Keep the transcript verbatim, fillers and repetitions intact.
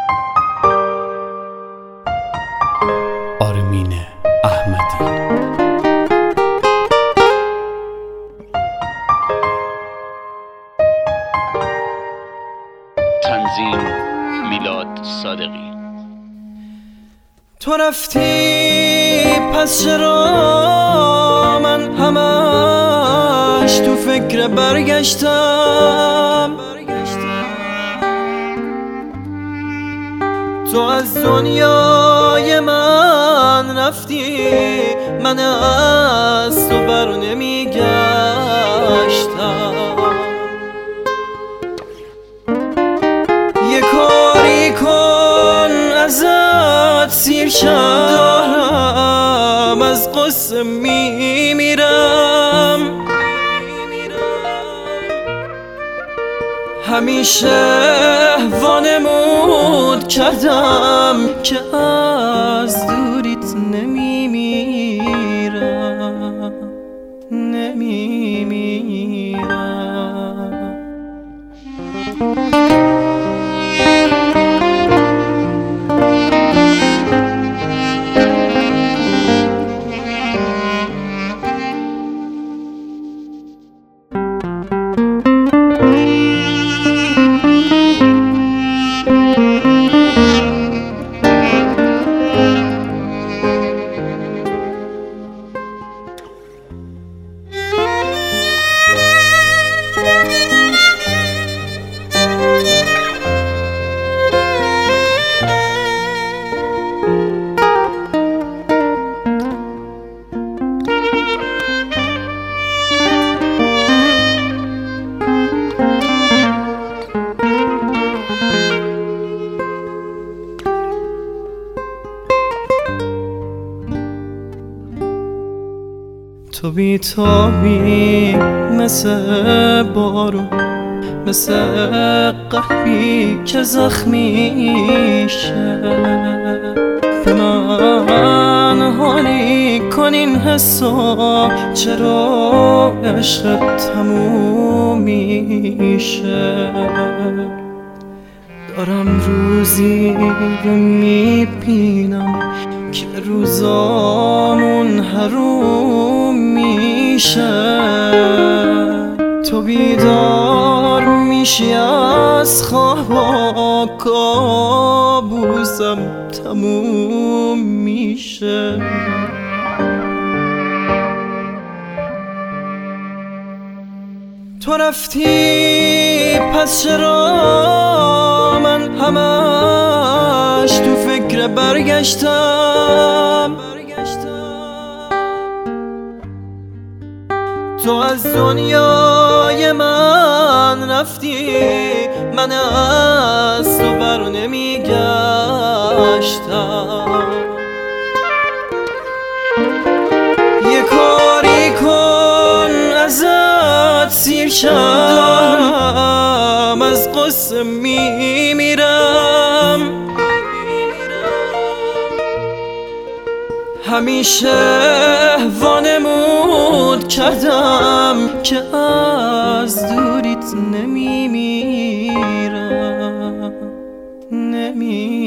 آرمین احمدی. تنظیم میلاد صادقی. تو رفتی پس چرا من همش تو فکر برگشتم؟ تو از دنیای من رفتی، من از تو بر نمیگشتم. یه کاری کن ازت سیر شم، از قصه میمیرم. همیشه وانمود کردم که از دوریت نمیمیرم، نمیمیرم. تو بی‌تابی مثل بارون، مثل قلبی که زخمی شه. به من حالی کن این حسا، چرا عشق تموم میشه؟ دارم روزی رو میبینم که روزامون حروم میشه. تو بیدار میشی از خوابا، کابوسم تموم میشه. تو رفتی پس چرا من همش تو فکر برگشتم؟ تو از دنیای من رفتی، من از تو بر نمیگشتم. یه کاری کن ازت سیر شم، از قصه میمیرم. همیشه وانمود کردم که از دوریت نمیمیرم، نمیمیرم.